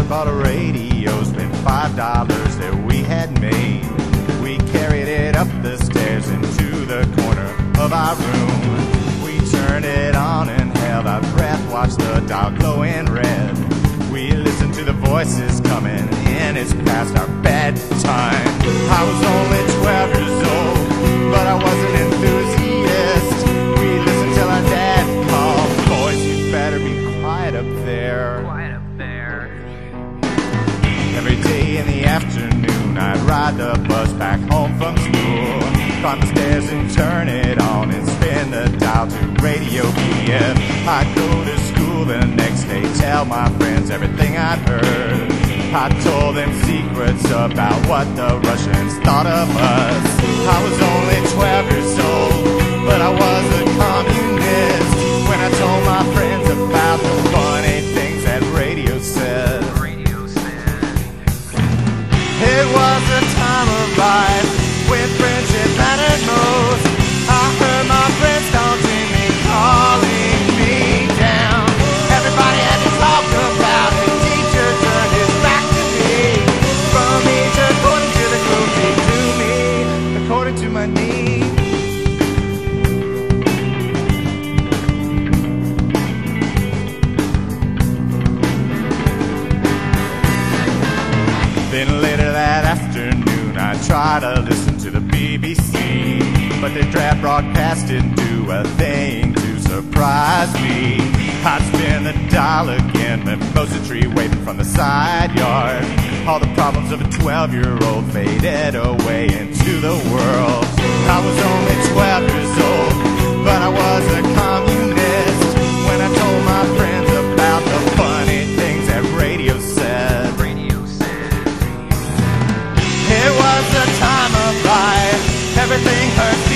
bought a radio, spent $5 that we had made. We carried it up the stairs into the corner of our room. We turned it on and held our breath, watched the dial glow in red. We listened to the voices coming in, it's past our bedtime. I was only 12 years old, but I was an enthusiast. We listened till our dad called, boys, you better be quiet up there. Quiet up there. Every day in the afternoon I'd ride the bus back home from school, climb the stairs and turn it on and spin the dial to Radio BF. I'd go to school the next day, tell my friends everything I'd heard. I told them secrets about what the Russians thought of us. I was only 12 years old, but I was a communist when I told my friends about the funny things that radio said. It was a time of life with friendship mattered most. I heard my friends taunting me, calling me down. Everybody had to talk about it. Teacher turned his back to me. From each according to the cruelty to me, according to my need. Then later that afternoon I tried to listen to the BBC, but their draft broadcast didn't do a thing to surprise me. I'd spin the dial again, mimosa tree waving from the side yard. All the problems of a 12-year-old faded away into the world. I was only 12 years old, but I was a communist when I told my friends about the funny things that radio said. It was a time of life, everything hurt